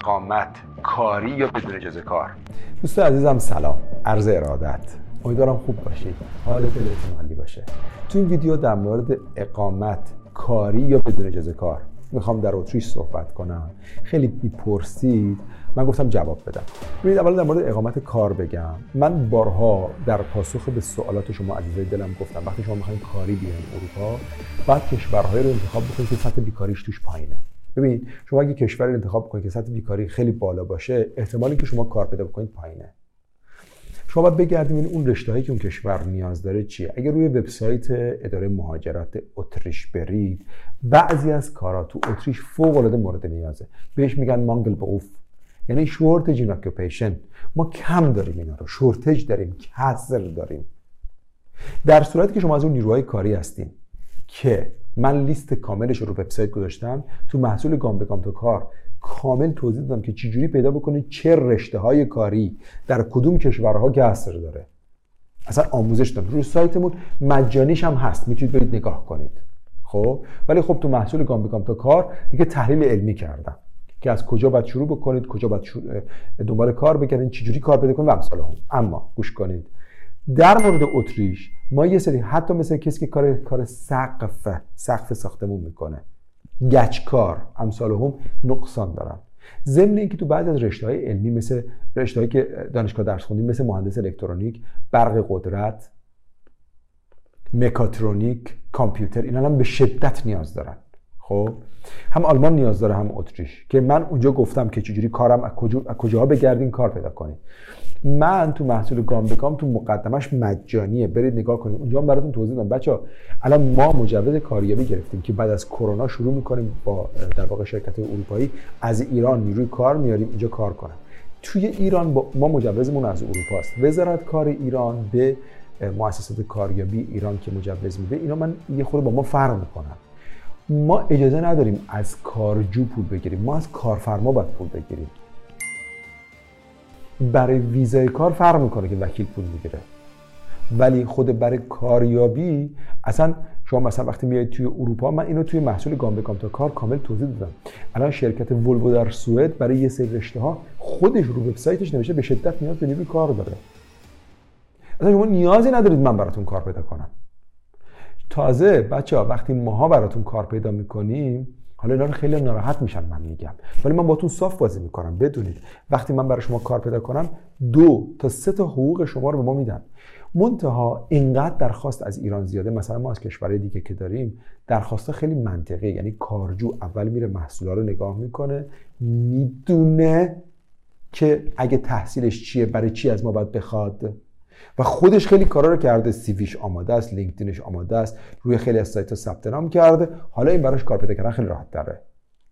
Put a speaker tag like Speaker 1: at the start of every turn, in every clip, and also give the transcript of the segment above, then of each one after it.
Speaker 1: اقامت کاری یا بدون اجازه کار. دوستان عزیزم سلام، عرض ارادت، امیدوارم خوب باشید، حال دلتون عالی باشه. تو این ویدیو در مورد اقامت کاری یا بدون اجازه کار میخوام در اتریش صحبت کنم. خیلی میپرسید، من گفتم جواب بدم. ببینید، اول در مورد اقامت کار بگم. من بارها در پاسخ به سوالات شما عزیزای دلم گفتم وقتی شما میخواین کاری بیاین اروپا، بعد کشورهایی رو انتخاب بکنید که سطح بیکاریش توش پایینه. ببین، شما اگه کشوری رو انتخاب بکنید که سطح بیکاری خیلی بالا باشه، احتمالی که شما کار پیدا بکنید پایینه. شما باید بگردیم این اون رشته‌هایی که اون کشور نیاز داره چیه. اگر روی وبسایت اداره مهاجرت اتریش برید، بعضی از کارا تو اتریش فوق‌العاده مورد نیازه. بهش میگن مانگل بروف، یعنی شورتج این اکوپیشن. ما کم داریم اینا رو، شورتج داریم، کسر داریم. در صورتی که شما از اون نیروهای کاری هستین که من لیست کاملش رو وبسایت گذاشتم، تو محصول گام به گام تو کار کامل توضیح دادم که چجوری پیدا بکنید چه رشته‌های کاری در کدوم کشورها کسر داره. اصلا آموزش دادم روی سایتمون، مجانیش هم هست، میتونید برید نگاه کنید. خب ولی خب تو محصول گام به گام تو کار دیگه تحلیل علمی کردم که از کجا باید شروع بکنید، کجا باید دنبال کار بگردید، چجوری کار پیدا کنید و امثال هم. اما گوش کنید، در مورد اتریش ما یه سری حتی مثل کسی که کار سقف ساختمون میکنه، گچکار، امثال هم نقصان دارن. ضمن اینکه تو بعضی از رشته‌های علمی مثل رشته‌هایی که دانشگاه درس خوندیم مثل مهندس الکترونیک، برق قدرت، مکاترونیک، کامپیوتر، اینا هم به شدت نیاز دارن. خب هم آلمان نیاز داره هم اتریش، که من اونجا گفتم که چجوری کارم از کجاها بگردین کار پیدا کنید. من تو محصول گام به گام تو مقدمش مجانیه، برید نگاه کنید. اونجا هم براتون توضیح دادم. بچه‌ها الان ما مجوز کاریابی گرفتیم که بعد از کرونا شروع می‌کنیم با در واقع شرکت اروپایی از ایران نیروی کار میاریم اینجا کار کنن. توی ایران ما مجوزمون از اروپا است. وزارت کار ایران به مؤسسات کاریابی ایران که مجوز میده، اینا من یه خورده با ما فرق می‌کنن. ما اجازه نداریم از کارجو پول بگیریم، ما از کارفرما باید پول بگیریم. برای ویزای کار فرق میکنه که وکیل پول میگیره، ولی خود برای کاریابی اصلا شما مثلا وقتی میایید توی اروپا، من اینو توی محصول گام به گام تا کار کامل توضیح دادم. الان شرکت ولوو در سوئد برای یه سری رشته‌ها خودش رو وبسایتش نوشته به شدت نیاز به نیروی کار داره. اصلا شما نیازی ندارید من براتون کار پیدا کنم. تازه بچه‌ها وقتی ماها براتون کار پیدا میکنیم، حالا اینا رو خیلی ناراحت میشن من میگم، ولی من باهاتون صاف بازی میکنم. بدونید وقتی من برای شما کار پیدا کنم 2 تا 3 تا حقوق شما رو به ما میدن. منتها اینقدر درخواست از ایران زیاده، مثلا ما از کشورهای دیگه که داریم درخواست خیلی منطقی، یعنی کارجو اول میره محصولا رو نگاه میکنه، میدونه که اگه تحصیلش چیه، برای چی از ما باید بخواد، و خودش خیلی کارا رو کرده، سیویش آماده است، لینکدینش آماده است، روی خیلی از سایت‌ها ثبت نام کرده. حالا این براش کار پیدا کردن خیلی راحت تره.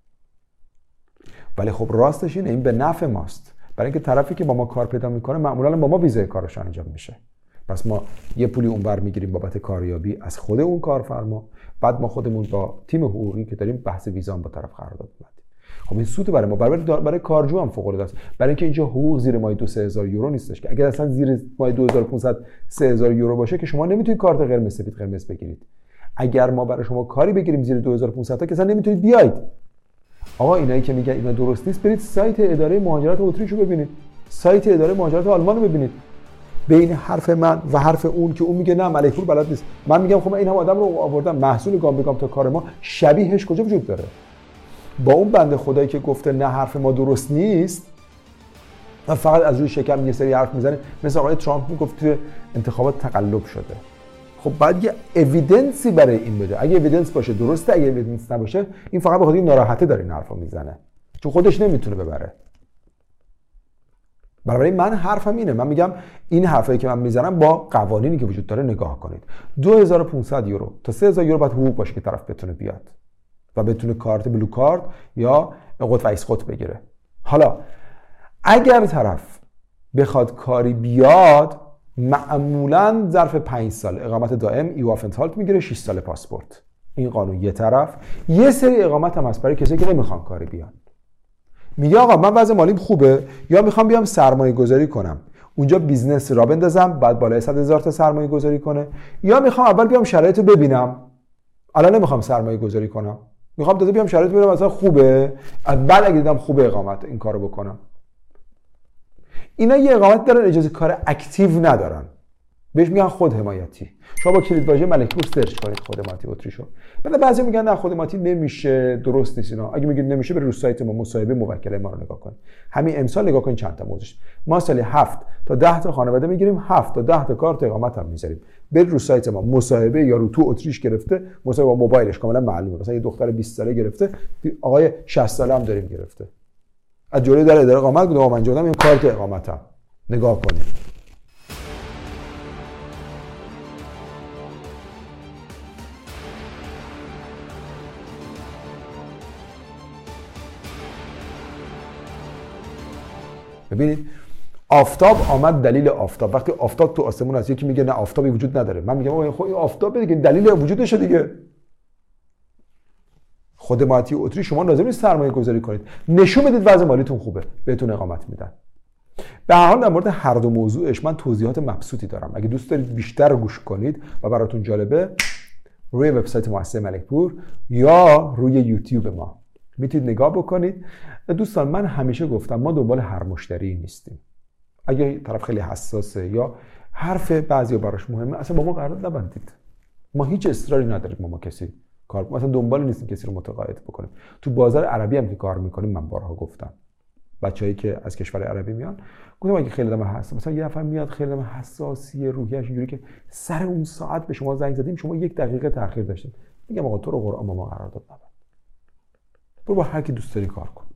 Speaker 1: ولی خب راستش اینه، این به نفع ماست، برای اینکه طرفی که با ما کار پیدا میکنه معمولا با ما ویزای کارش انجام میشه. پس ما یه پولی اونور میگیریم بابت کاریابی از خود اون کارفرما، بعد ما خودمون با تیم حقوقی که داریم بحث ویزا با طرف قرارداد می‌بندیم. خب این سود برای ما، برای کارجو هم فوق العاده است، برای اینکه اینجا حقوق زیر مایه 2-3000 یورو نیستش، که اگر اصلا زیر مایه 2500-3000 یورو باشه که شما نمیتونید کارت قرمز سفید قرمز بگیرید. اگر ما برای شما کاری بگیریم زیر 2500 تا که اصلا نمیتونید بیاید. آقا اینایی که میگن اینا درست نیست، برید سایت اداره مهاجرت اتریش رو ببینید، سایت اداره مهاجرت آلمان رو ببینید. بین حرف من و حرف اون که اون میگه نه ملک پور بلد نیست، من میگم خب من این هم آدم رو آوردم، محصول گام به گام تا کار ما شبیهش کجا وجود داره؟ با اون بنده خدایی که گفته نه حرف ما درست نیست و فقط از روی شکم یه سری حرف میزنه، مثل آقای ترامپ میگفت توی انتخابات تقلب شده. خب بعد یه اوییدنسی برای این بده. اگه اوییدنس باشه درسته، اگه اوییدنس نباشه این فقط به خاطر ناراحته داره این حرفو میزنه، چون خودش نمیتونه ببره. برای من حرفم اینه، من میگم این حرفایی که من میزنم با قوانینی که وجود داره نگاه کنید. 2500 یورو تا 3000 یورو باید حقوق باشه که طرف بتونه بیاد و بتونه کارت بلو کارت یا قط و ایسقط بگیره. حالا اگر طرف بخواد کاری بیاد، معمولاً ظرف 5 سال اقامت دائم ایوافنتالت میگیره، 6 سال پاسپورت. این قانون یه طرف. یه سری اقامت هم هست برای کسایی که نمیخوان کاری بیان. میگه آقا من وضع مالیم خوبه، یا میخوام بیام سرمایه گذاری کنم اونجا بیزنس را بندازم بعد بالای 100,000 تا سرمایه گذاری کنه، یا میخوام اول بیام شرایطو ببینم، الان نمیخوام سرمایه گذاری کنم، میخوام تازه بیام شرایط ببینم مثلا خوبه، بعد اگه دیدم خوبه اقامت این کارو بکنم. اینا یه اقامت دارن، اجازه کار اکتیو ندارن، بهش میگن خودحمایتی. شما با کلید واژه ملکی پور سرچ کنید خودحمایتی اتریشو. بعد بعضی میگن نه خودحمایتی نمیشه، درست نیست اینا. اگه میگید نمیشه برید رو سایت ما مصاحبه موکل ما رو نگاه کنید. همین امسال نگاه کنید چند تا موضوع. ما سالی 7 تا 10 تا خانواده میگیریم، 7 تا 10 تا کارت اقامت هم میذاریم. برید رو سایت ما مصاحبه یا رو تو اتریش گرفته، مصاحبه با موبایلش کاملا معلومه. مثلا یه دختر 20 ساله گرفته، آقای 60 ساله هم داریم گرفته. از جلوی در اداره اقامت گفتم من جدام این کارت اقامتم. نگاه کنید. ببینید آفتاب آمد، دلیل آفتاب. وقتی آفتاب تو آسمون هست یکی میگه نه آفتابی وجود نداره، من میگم خب این آفتاب دیگه دلیل وجودشه دیگه. خودحمایتی اتریش شما لازم نیست سرمایه گذاری کنید، نشون بدید وضع مالیتون خوبه بهتون اقامت میدن. به هر حال در مورد هر دو موضوعش من توضیحات مبسوطی دارم. اگه دوست دارید بیشتر گوش کنید و براتون جالبه، روی وبسایت مؤسسه ملک پور یا روی یوتیوب ما میتونید نگاه بکنید. دوستان من همیشه گفتم ما دنبال هر مشتری نیستیم. اگه طرف خیلی حساسه یا حرف بعضیا براش مهمه، اصلا با ما قرارداد نبندید. ما هیچ اصراری نداریم ما کسی کار مثلا دنبال نیستیم کسی رو متقاعد بکنیم. تو بازار عربی هم که کار میکنیم من بارها گفتم، بچه‌ای که از کشور عربی میان گفتم اگه خیلی آدم حساس، مثلا یه نفر میاد خیلی آدم حساسی روحیه‌اش اینجوری که سر اون ساعت به شما زنگ زدیم شما 1 دقیقه تاخیر داشتید، میگم آقا تو رو قرآن ما قرارداد نبند، برو با هر کی دوست داری کار کن.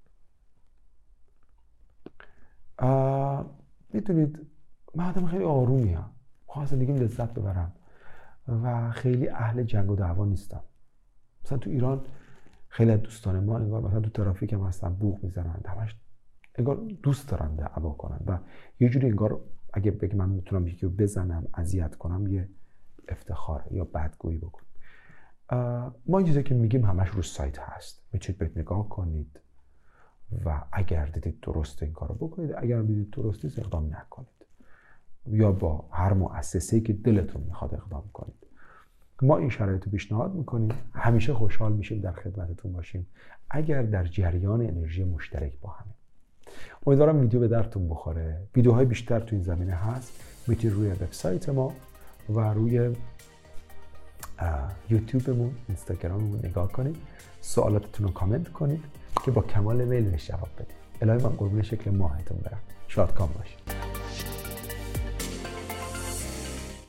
Speaker 1: میدونید من آدم خیلی آرومیم، میخوام زندگیم لذت ببرم و خیلی اهل جنگ و دعوا نیستم. مثلا تو ایران خیلی از دوستان ما انگار مثلا تو ترافیک هم هستن بوق میزنن، همش انگار دوست دارن دعوا کنن و یه جوری انگار اگه بگم من میتونم یکی رو بزنم اذیت کنم یه افتخار یا بدگویی بکن. ما این چیزایی که میگیم همش رو سایت هست، میتونید بهت نگاه کنید و اگر دیدید درسته این کارو بکنید، اگر دیدید درست نیست اقدام نکنید یا با هر مؤسسه‌ای که دلتون میخواد اقدام کنید. ما این شرایط رو پیشنهاد میکنیم، همیشه خوشحال میشیم در خدمتتون باشیم اگر در جریان انرژی مشترک با همه. امیدوارم ویدیو به درتون بخوره. ویدیوهای بیشتر تو این زمینه هست، میتونید روی وبسایت ما و روی یوتیوبمون، اینستاگراممون نگاه کنید، سوالاتتون رو کامنت کنید که با کمال میل جواب بدید. الهی من قربون شکل ماهتون برم. شادکام باشید.